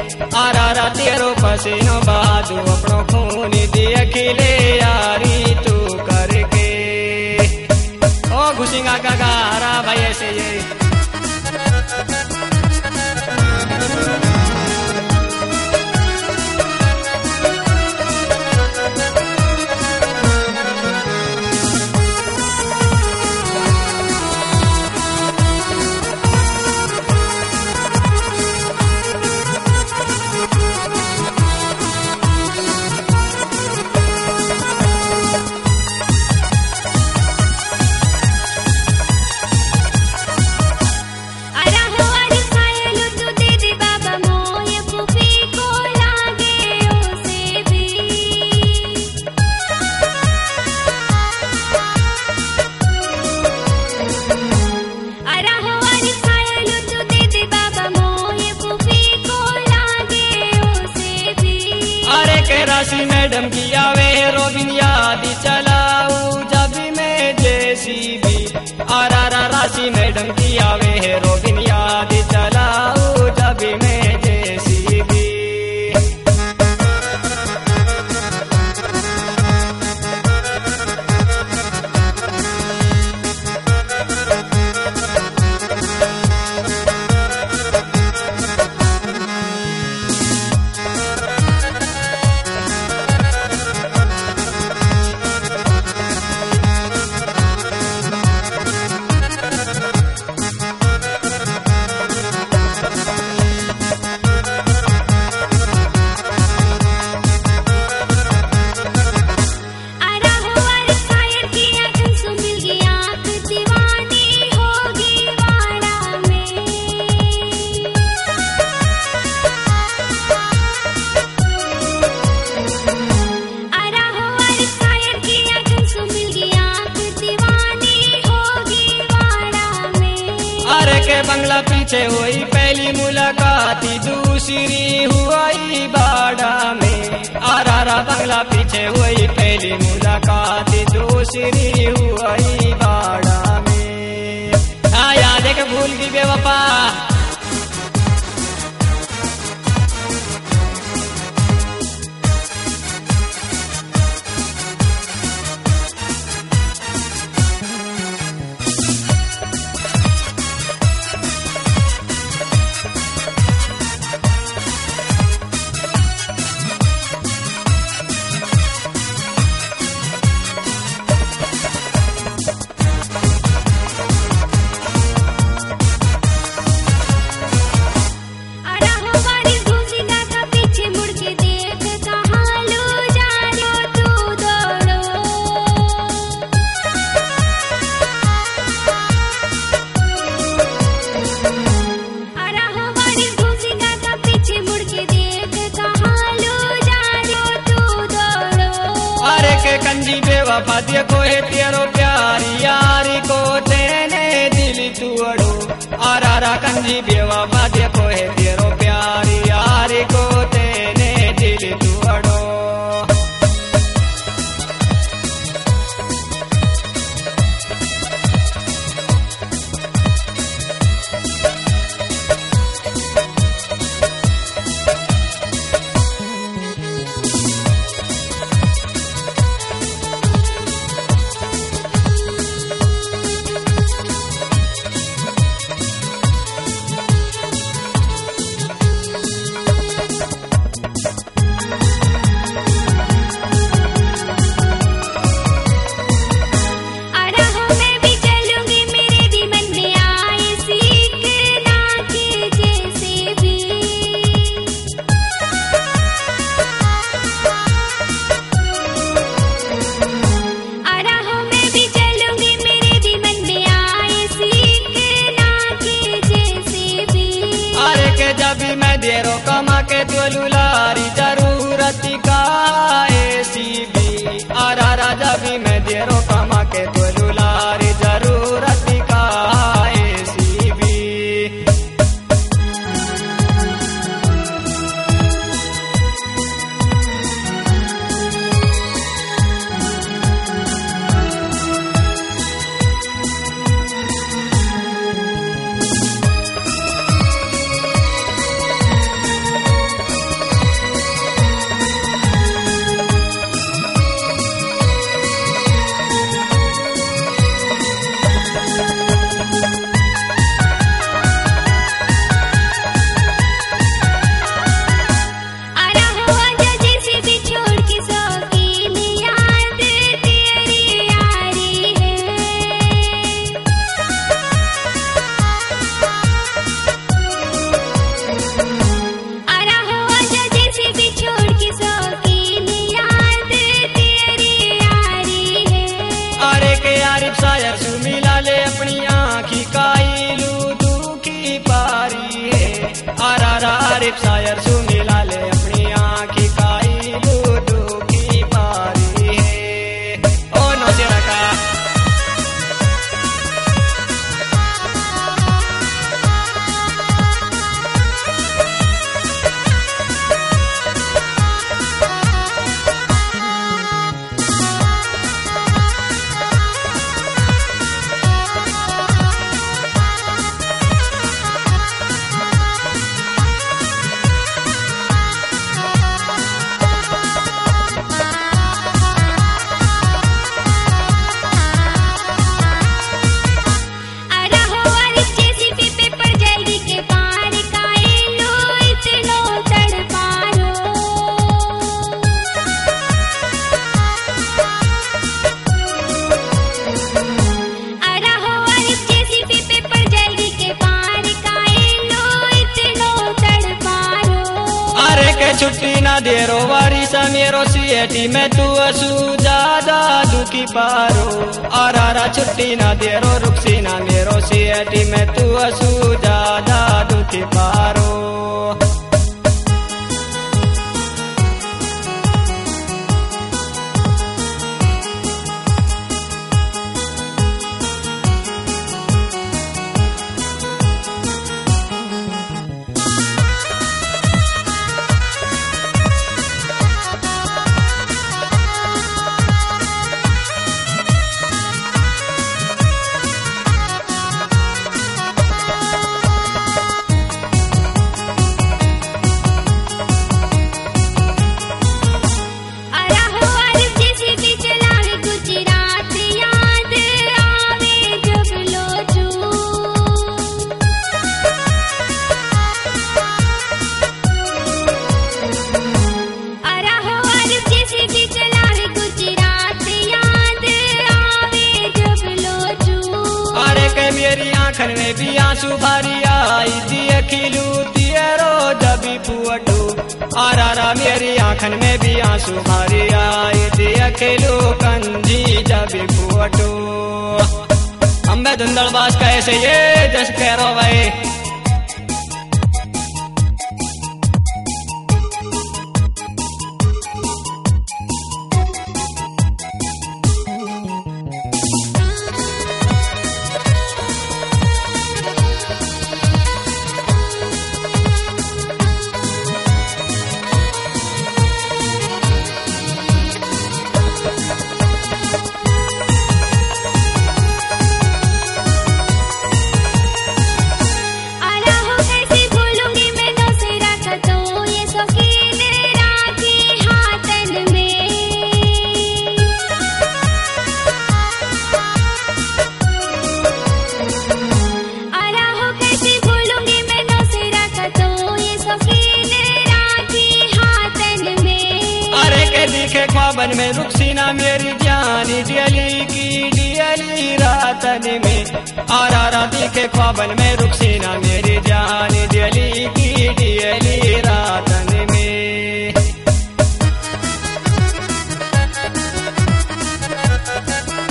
आरा तेरो पसीनो बहादू अपनो खून दिए खिले यारी तू करके। ओ घुसिंगा का गारा भाई ऐसे ये राशि मैडम की आवे रोबिन याद चलाऊ जब मैं जेसीबी। आरा राशि मैडम की आवे रोबिन याद चलाऊ जब मैं जेसीबी। बंगला पीछे हुई पहली मुलाकात दूसरी हुई बाड़ा में। आरा बंगला पीछे हुई पहली मुलाकात दूसरी हुई बाड़ा में। आया देख भूल की बेवफा कंजी बेवफा देखो है तेरो प्यारी यारी को तेने दिल तोड़ो। आरा कंजी बेवफा देखो है तेरो प्यारी यारी को तेने दिल तोड़ो। देरो कमा के तो लुलारी जरूरत का एसीबी। आरा राजा भी मैं देरो कमा के तो लुलारी जरूरत का एसीबी। के छुट्टी ना दे रो वारी समेरो सीएटी में तू असू ज्यादा दुखी पारो आरा छुट्टी ना दे रो रुकसी ना मेरो सीएटी में तू असू ज्यादा दुखी पारो मेरी आंखन में भी आंसू भरी आई दिए खिलू तेरो जबी पुअटू आरा मेरी आंखन में भी आंसू भरी आई दिए खिलू कंजी जबी पुअटू अम्बे धुंधलबाज कैसे ये जस कह रो भाई ख्वाबन में रुकसीना मेरी जानी डियली की डियली रातन में आरा दिखे ख्वाबन में रुकसीना मेरी जान